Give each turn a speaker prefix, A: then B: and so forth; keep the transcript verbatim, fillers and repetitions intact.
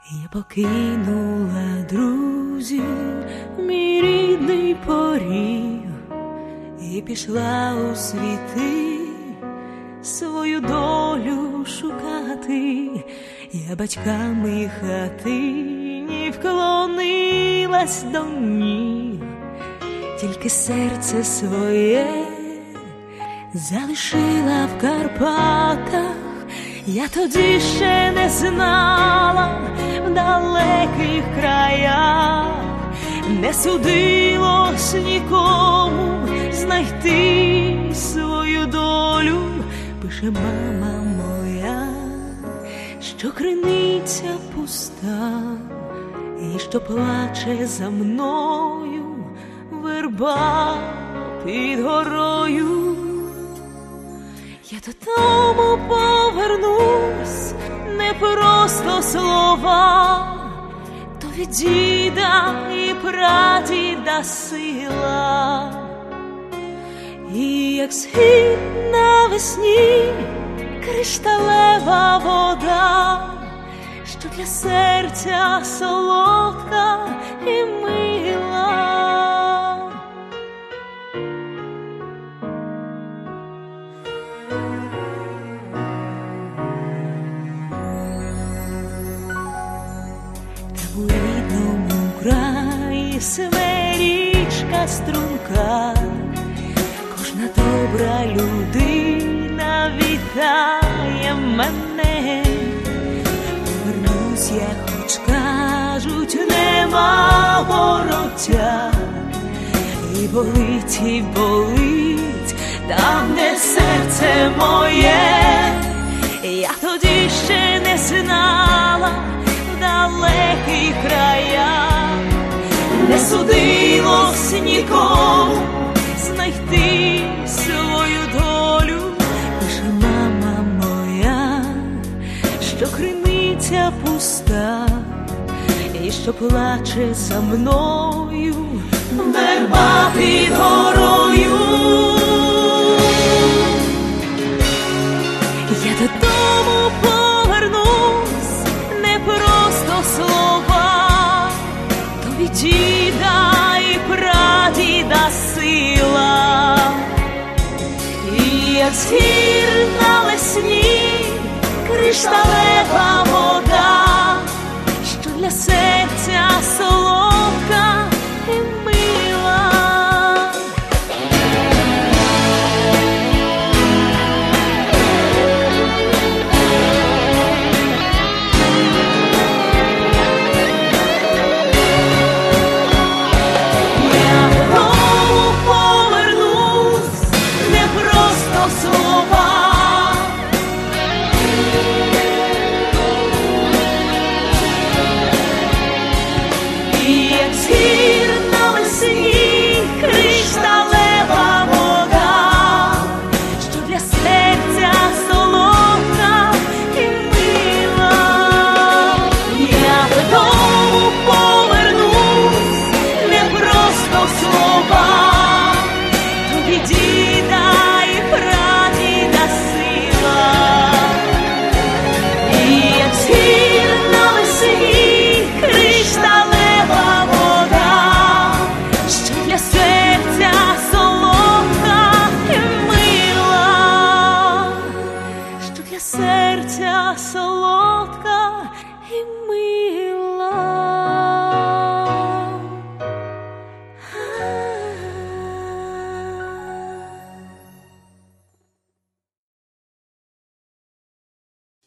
A: Я покинула друзів, мій рідний поріг, і пішла у світи свою долю шукати. Я батьками хатині вклонилась до ніг, тільки серце своє залишила в Карпатах. Я тоді ще не знала, в далеких краях не судилось нікому знайти свою долю. Пише мама моя, що криниця пуста, і що плаче за мною верба під горою. Я додому повернусь, не просто слова, то від діда і прадіда сила. І як схід навесні кришталева вода, що для серця солодка і мила. У рідному краї сиве річка струмка, кожна добра людина вітає мене. Повернусь я, хоч кажуть, нема вороття, і болить, і болить там, де серце моє. Я тоді ще не знала, в далеких краях не судилось нікому знайти свою долю. Пише мама моя, що криниця пуста, і що плаче за мною верба під горою. Я додому повернусь, не просто слова, то від діда і прадіда сила. І як з гір навесні кришталева вода, що для серця солодка і мила. Серця солодка і мила.